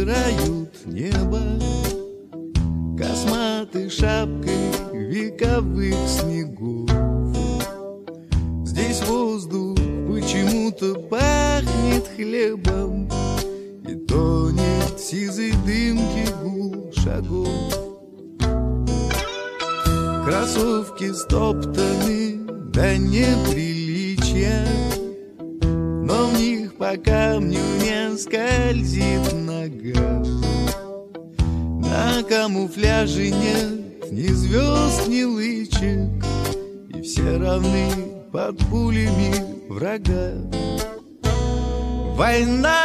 убирают небо косматой шапкой вековых снегов. Здесь воздух почему-то пахнет хлебом и тонет в сизой дымке гул шагов. Кроссовки стоптаны до неприличия, но в них по камню не скользит нога. На камуфляже нет ни звезд, ни лычек, и все равны под пулями врага. Война,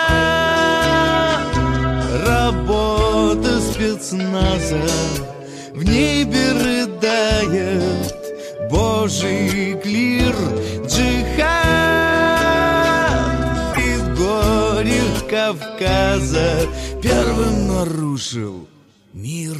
работа спецназа, в небе рыдает Божий клир. Джихад в предгорьях Кавказа первым нарушил мир.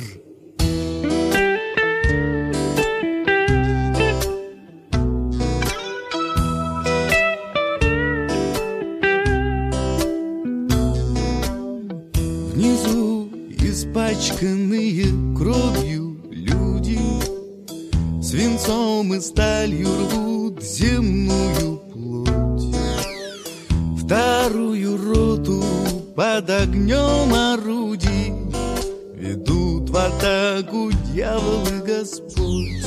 Внизу испачканные кровью люди свинцом и сталью рвут земную плоть. Вторую роту под огнем орудий ведут в атаку дьявол и Господь.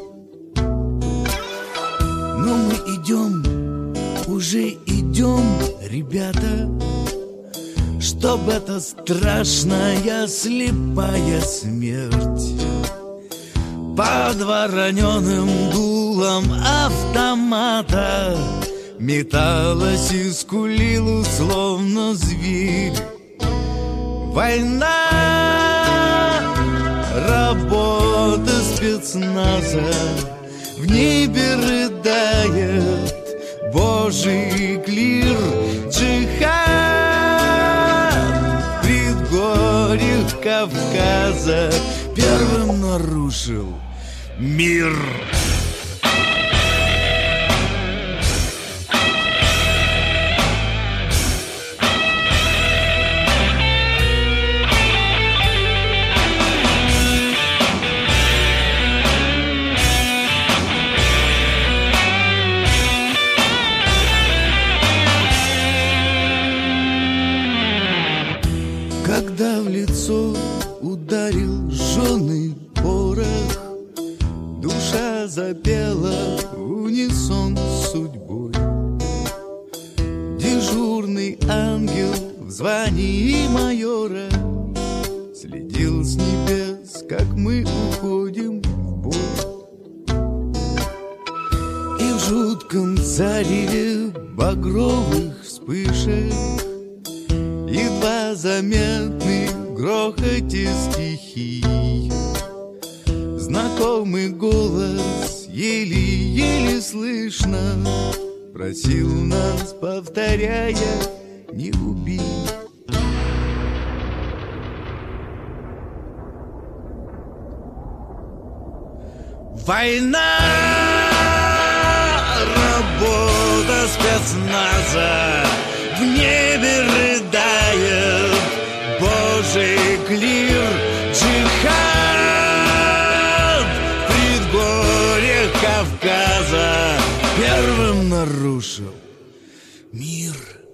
Но мы идем, уже идем, ребята, чтоб эта страшная слепая смерть под вороненым дулом автомата металась и скулила, словно зверь. Война, работа спецназа, в небе рыдает Божий клир. Джихад в предгорьях Кавказа первым нарушил мир. Когда в лицо ударил жженый порох, душа запела в унисон с судьбой. Дежурный ангел в звании майора следил с небес, как мы уходим в бой. И в жутком зареве багровых вспышек едва заметный в грохоте стихий знакомый голос еле-еле слышно просил нас, повторяя: не убей. Война, работа спецназа, в небе рыдает Божий клир. Джихад в предгорьях Кавказа первым нарушил мир.